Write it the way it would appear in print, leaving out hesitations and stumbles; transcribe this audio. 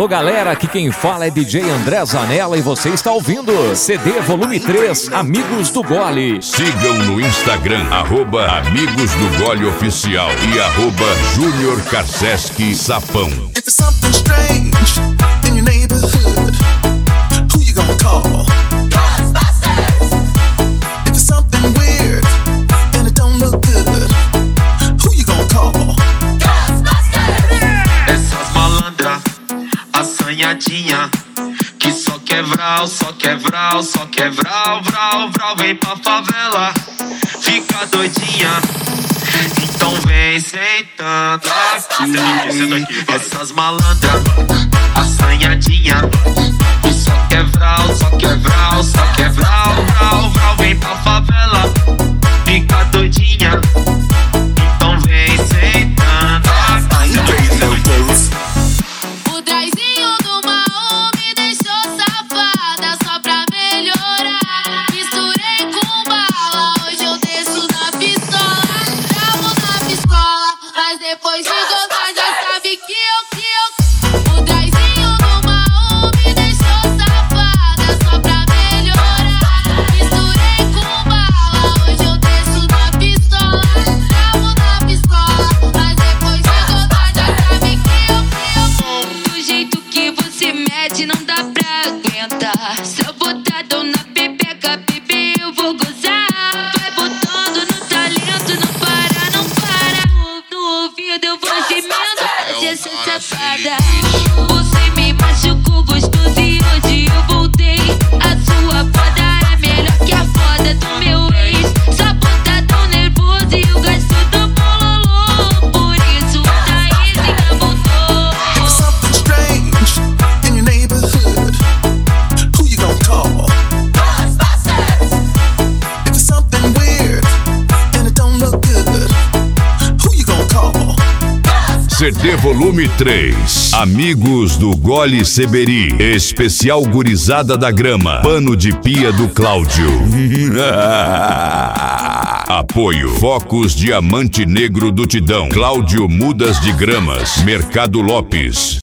Alô galera, aqui quem fala é DJ André Zanella e você está ouvindo CD Volume 3, Amigos do Gole. Sigam no Instagram, @Amigos do Gole Oficial e @Júnior Karseski Sapão. If it's something strange in your neighborhood, who you gonna call? Ghostbusters! If it's something weird and it don't look good, who you gonna call? Ghostbusters! Essas malandras, assanhadinha, que só quer vral, vral, vem pra favela, fica doidinha. Então vem sentando aqui. Essas malandras, assanhadinha, que só quer vral, vem pra favela, fica doidinha. Então vem sentando aqui. O traizinho do Maú me deixou safada só pra melhorar. Misturei com bala, hoje eu desço na pistola. Travo na pistola, mas depois de gozar já sabe que eu. O traizinho do Maú me deixou safada só pra melhorar. Misturei com bala, hoje eu desço na pistola. Travo na pistola, mas depois de gozar já sabe que eu. Do jeito que você mete não dá pra aguentar. Se eu botar dor na pepeca, bebê, eu vou gozar. Vai botando no talento, não para. No ouvido eu vou gemendo, hoje essa safada. Você me machucou gostoso e hoje eu voltei. A sua foda é melhor que a foda do meu ex. Só botadão nervoso e o gasto do bololô. Por isso a Thaísinha voltou. If it's something strange in your neighborhood, who you gonna call? Ghostbusters! If it's something weird and it don't look good, who you gonna call? CD Volume 3, Amigos do Gole Seberi, especial Gurizada da Grama, Pano de Pia do Cláudio. Apoio Focos Diamante Negro do Tidão, Cláudio Mudas de Gramas, Mercado Lopes.